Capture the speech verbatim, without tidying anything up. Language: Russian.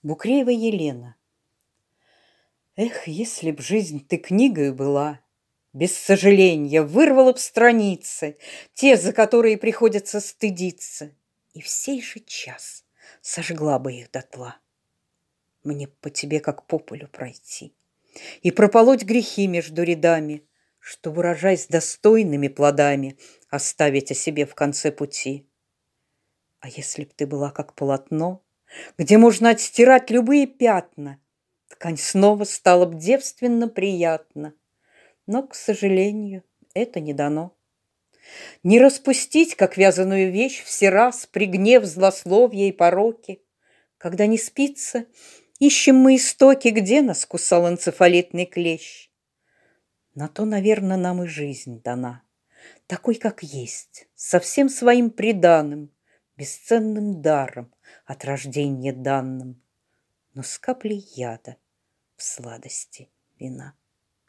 Букреева Елена. Эх, если б жизнь ты книгой была, без сожаления вырвала б страницы, те, за которые приходится стыдиться, и в сей же час сожгла бы их дотла. Мне б по тебе, как по полю, пройти и прополоть грехи между рядами, чтоб, урожай с достойными плодами, оставить о себе в конце пути. А если б ты была как полотно, где можно отстирать любые пятна, ткань снова стала б девственно приятна. Но, к сожалению, это не дано. Не распустить, как вязаную вещь, все раз, пригнев, злословие и пороки. Когда не спится, ищем мы истоки, где нас кусал энцефалитный клещ. На то, наверное, нам и жизнь дана, такой, как есть, со всем своим приданым, бесценным даром от рождения данным, но с каплей яда в сладости вина.